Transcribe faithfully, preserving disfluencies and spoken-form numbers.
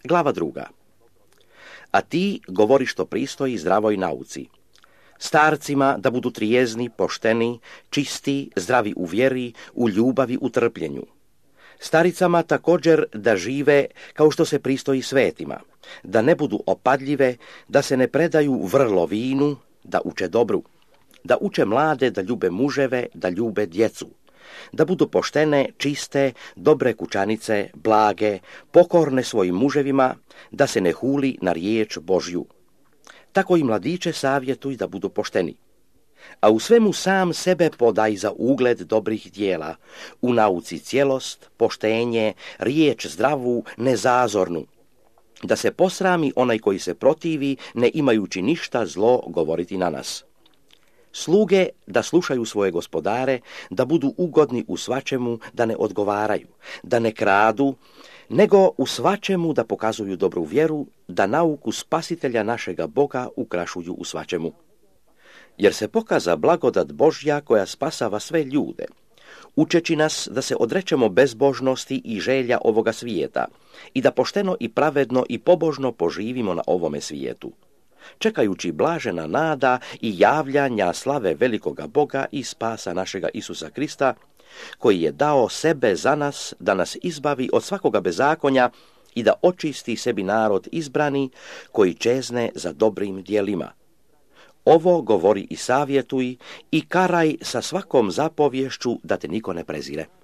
Glava druga. A ti govori što pristoji zdravoj nauci. Starcima da budu trijezni, pošteni, čisti, zdravi u vjeri, u ljubavi, u trpljenju. Staricama također da žive kao što se pristoji svetima, da ne budu opadljive, da se ne predaju vrlo vinu, da uče dobru, da uče mlade da ljube muževe, da ljube djecu, da budu poštene, čiste, dobre kućanice, blage, pokorne svojim muževima, da se ne huli na riječ Božju. Tako i mladiće savjetuj da budu pošteni. A u svemu sam sebe podaj za ugled dobrih dijela, u nauci cijelost, poštenje, riječ zdravu, nezazornu, da se posrami onaj koji se protivi, ne imajući ništa zlo govoriti na nas. Sluge da slušaju svoje gospodare, da budu ugodni u svačemu, da ne odgovaraju, da ne kradu, nego u svačemu da pokazuju dobru vjeru, da nauku spasitelja našega Boga ukrašuju u svačemu. Jer se pokaza blagodat Božja koja spasava sve ljude, učeći nas da se odrećemo bezbožnosti i želja ovoga svijeta i da pošteno i pravedno i pobožno poživimo na ovome svijetu, čekajući blažena nada i javljanja slave velikoga Boga i spasa našega Isusa Krista, koji je dao sebe za nas da nas izbavi od svakoga bezakonja i da očisti sebi narod izbrani koji čezne za dobrim djelima. Ovo govori i savjetuj i karaj sa svakom zapovješću da te niko ne prezire.